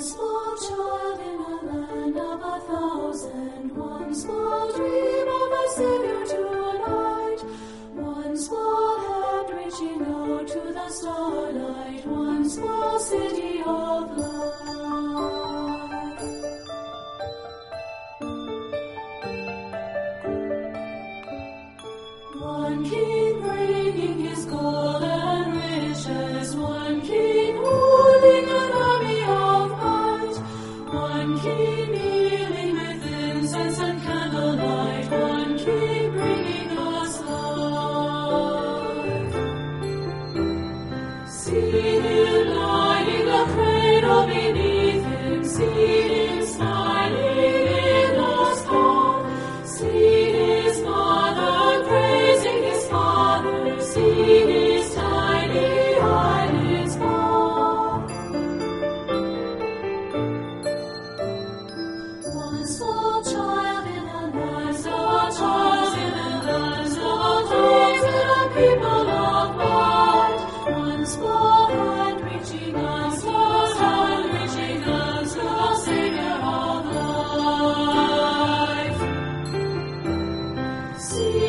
small child in a land of 1,000, one small dream of a Savior tonight, one small hand reaching out to the starlight, one small city of light. One king bringing his gold and riches, one king ruling an army of might, one king kneeling with incense and candlelight, one king bringing us life. See him lying a cradle beneath him, see him smiling in the storm, see his mother praising his father, see his tiny eyelids fall. One small child in the lands of all child in the lands of all times and a people of might, one small hand reaching us, one hand reaching us, the Savior of life. See